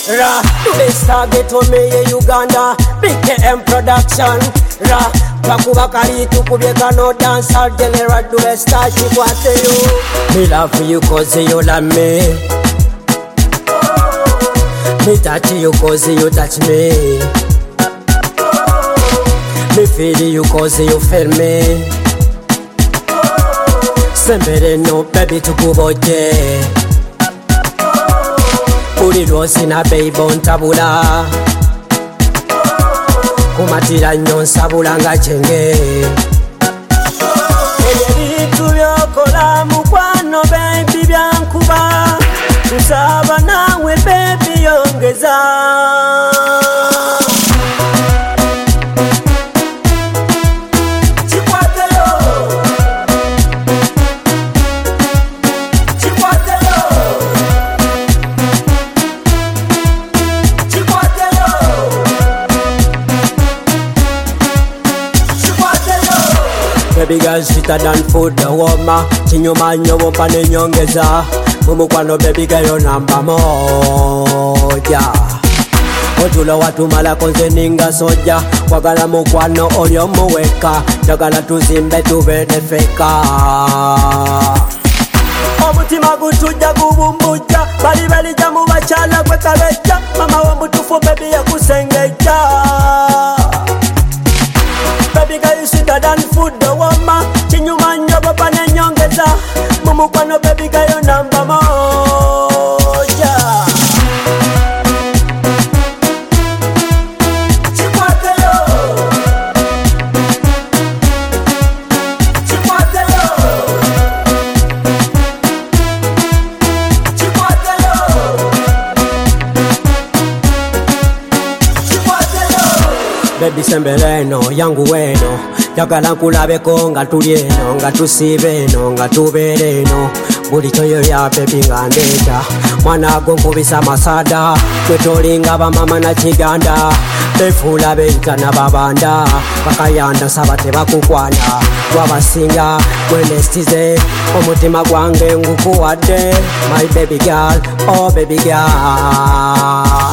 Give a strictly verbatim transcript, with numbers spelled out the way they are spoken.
Ra, the best target on me in Uganda. B K M production. Ra, Bakuba Kali Tukubeka no dance. I'll generate the best start. She want you. Me love you cause you love me. Me touch you cause you touch me. Me feel you cause you feel me. Sembere no baby tukuboje. Uri rosi na baby ontabula. Kumatira nyo nsabula nga chenge. Ebintu byokola mukwano baby byankuba. Nsaba nawe baby yongeza. Baby girl sweeter than food, the woman. Chinyuma nyobo pane nyongeza. Mumukwano baby girl yo namba moja. Otulo watu mala konze ninga soja. Wagala mukwano olio muweka. Jagala tuzimbe tubede feka. Omutima gutuja gubumbuja. Bali bali jamu bachala kwe kabeja. Mama wa mutufu baby ya kusengeja. Baby girl you sweeter than food, the woman. Chinyuma nyobo pane nyongeza. Mumukwano baby girl yo namba moja. Chikwatelo, chikwatelo, chikwatelo, chikwatelo. Baby sembeleno yangu weno. Jagala nkulabeko nga tuli eno, nga tusibe eno, nga tubeere eno. Buli kyoyo ya baby nga ndeeta. Mwana gwo nkubisa masada. Gwe tolinga bamama na kiganda. Befuula beyita na babanda. Bakayanda saba tebakukwana. Gwabasinga gwe nestize. Omutima gwange ngukuwadde. My baby girl, oh baby girl.